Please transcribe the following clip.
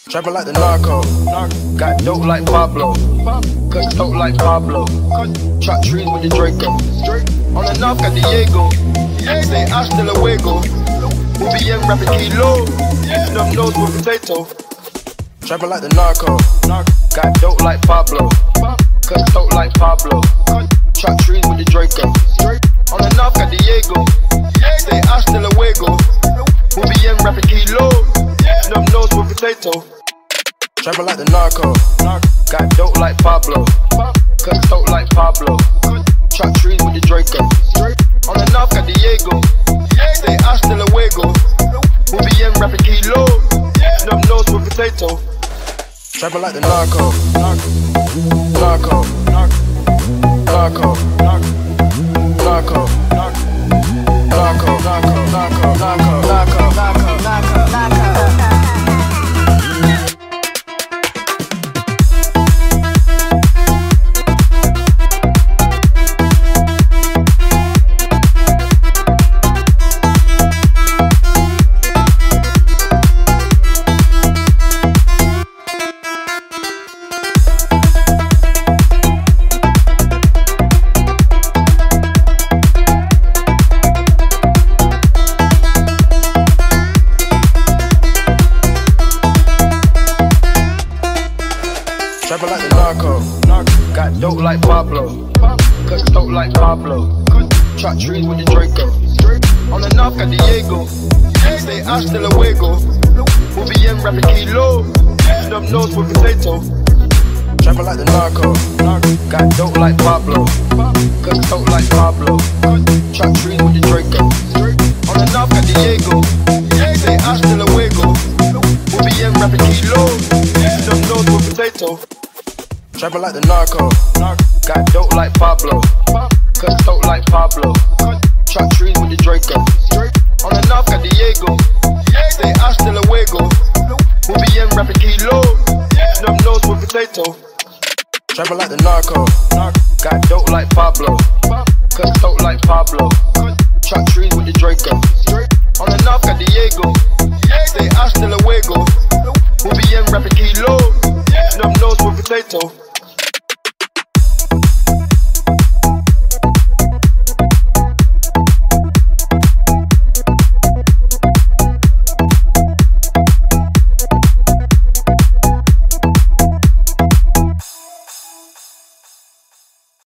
Trapping like the narco. Got dope like Pablo. Cut dope like Pablo. Chop trees with the Draco. On the knob got Diego. Say hasta luego. Muy bien rapping kilo. Snub nose with potato. Trapping like the narco. Got dope like Pablo. Cut dope like Pablo. Chop trees with the Draco. On the knob got Diego. Say hasta luego. Muy bien rapping kilo. Snub nose with potato. Trapping like the narco. Got dope like Pablo. Cut dope like Pablo. Chop trees with the Draco. On the knob got Diego. Say hasta luego. Muy bien rapping kilo. Snub nose with potato. Trapping like the narco. Narco. Narco. Narco. Narco. Trapping like the narco. Got dope like Pablo. Cut dope like Pablo. Chop trees with the Draco. On the knob got Diego. Say hasta luego. Muy bien rapping kilo. Snub nose with potato. Trapping like the narco. Got dope like Pablo. Cut dope like Pablo. Chop trees with the Draco. On the knob got Diego. Say hasta luego. Muy bien rapping kilo. Snub nose with potato. Trapping like the narco. Got dope like Pablo. Cut dope like Pablo. Chop trees with the Draco. On the knob got Diego. Say hasta luego. Muy bien rapping kilo. Snub nose with potato. Trapping like the narco. Got dope like Pablo. Cut dope like Pablo. Chop trees with the Draco. On the knob got Diego. Say hasta luego. Muy bien rapping kilo. Snub nose with potato.